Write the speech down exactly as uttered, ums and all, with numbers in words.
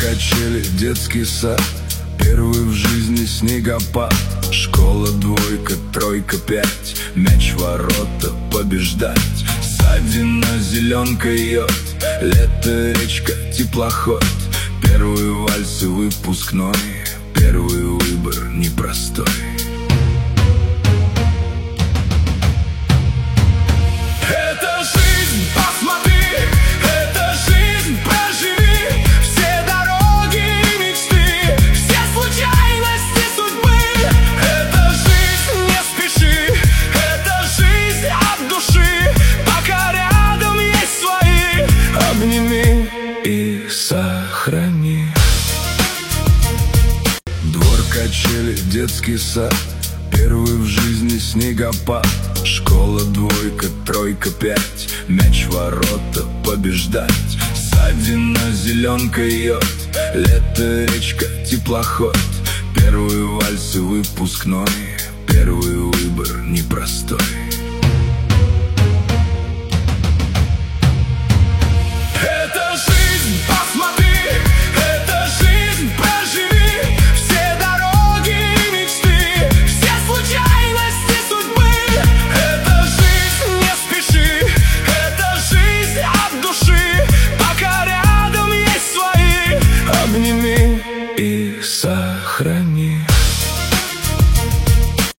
качели, детский сад, первый в жизни снегопад. Школа двойка, тройка, пять, мяч в ворота, побеждать. Ссадина, зеленка, йод, лето, речка, теплоход. Первый вальс и выпускной, первый выбор непростой. Это жизнь, посмотри, это жизнь, проживи. Все дороги и мечты, все случайности судьбы. Это жизнь, не спеши, это жизнь от души. Пока рядом есть свои, обними и сохрани. Двор, качели, детский сад, первый в жизни снегопад. Школа двойка, тройка, пять, мяч в ворота, побеждать. Ссадина, зеленка, йод, лето, речка, теплоход. Первый вальс и выпускной, первый выбор непростой.